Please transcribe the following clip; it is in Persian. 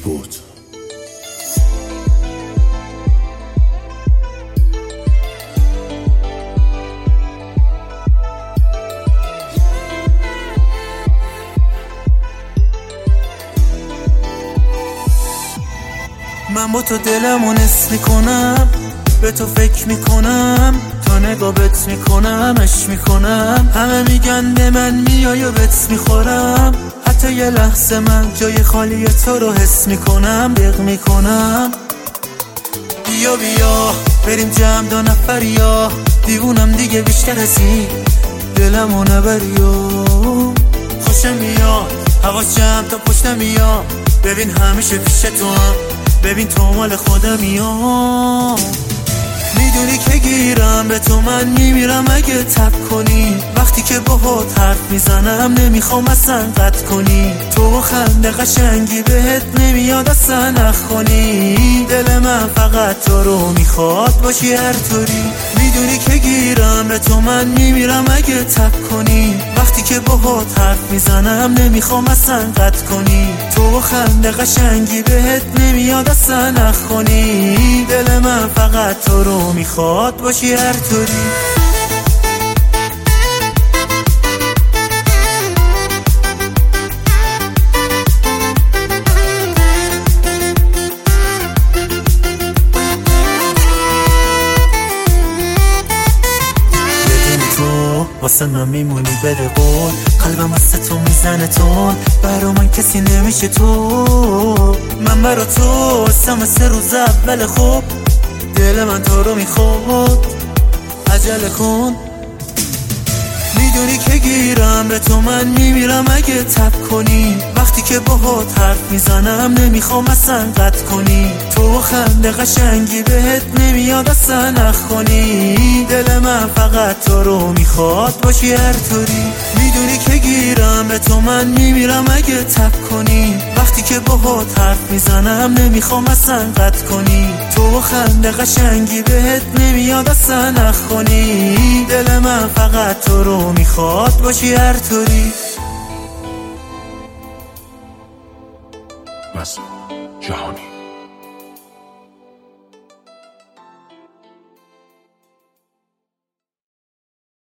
بود. من با تو دلمو نصف میکنم، به تو فکر میکنم، تا نگاه بت میکنم، عشق میکنم. همه میگن به من میای و بت میخورم، حتی یه لحظه من جای خالی تو رو حس میکنم، دق میکنم. بیا بیا بریم جمع دو نفریا، دیوونم دیگه بیشتر از این، دلمو نبریا. خوشم میاد حواس جمع تا پشتم میاد، ببین همیشه پیش تو هم، ببین تو مال خودم. میدونی که گیرم به تو من میمیرم اگه تب کنی، وقتی که باهات حرف میزنم نمیخوام اصلا قطع کنی، تو خنده قشنگی بهت نمیاد اصلا نخ کنی. دل من فقط تو رو میخواد باشی هر طوری، میدونی که گیرم به تو من میمیرم اگه تب کنی، وقتی که باهات حرف میزنم نمیخوام اصلا قطع کنی، تو خنده قشنگی بهت نمیاد اصلا نخ کنی. دل من فقط تو رو میخواد باشی هر طوری. واسه من میمونی بده قول، قلبم واسه تو میزنه تون، برا من کسی نمیشه تو، من برا تو هستم مثل روز اول خوب، دل من تو رو میخواد عجله کن. میدونی که گیرم به تو من میمیرم اگه تب کنی، وقتی که باهات حرف میزنم نمیخوام اصلا قطع کنی، تو خنده قشنگی بهت نمیاد اصلا نخ کنی. دل من فقط تو رو میخواد باشی هر طوری، میدونی که گیرم به تو من میمیرم اگه تب کنی، وقتی که باهات حرف میزنم نمیخوام اصلا قطع کنی، تو خنده قشنگی بهت نمیاد اصلا نخ کنی. دل من فقط تو رو میخواد باشی هر طوری. مثلا جهانی